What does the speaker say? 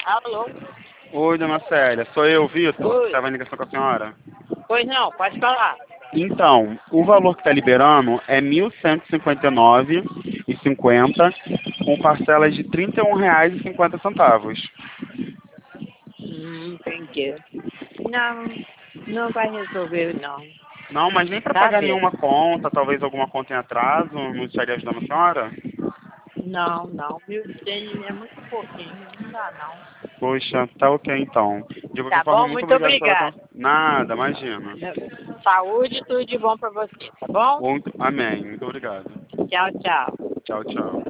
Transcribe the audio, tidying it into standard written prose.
Alô? Oi, dona Célia, sou eu, Vitor, que Oi. estava em ligação com a senhora. Pois não, pode falar. Então, o valor que está liberando é R$ 1.159,50, com parcelas de R$ 31,50. Entendi. Não, não vai resolver, não. Não, mas nem para pagar Sabe? nenhuma conta, talvez alguma conta em atraso, não estaria ajudando a senhora? Não, não. 1.100 é muito pouquinho. Não dá, não. Poxa, tá ok então. De qualquer Tá forma, bom? muito Muito obrigado pela... obrigada. Nada, imagina. Saúde e tudo de bom pra você, tá bom? Amém, muito obrigado. Tchau, tchau. Tchau, tchau.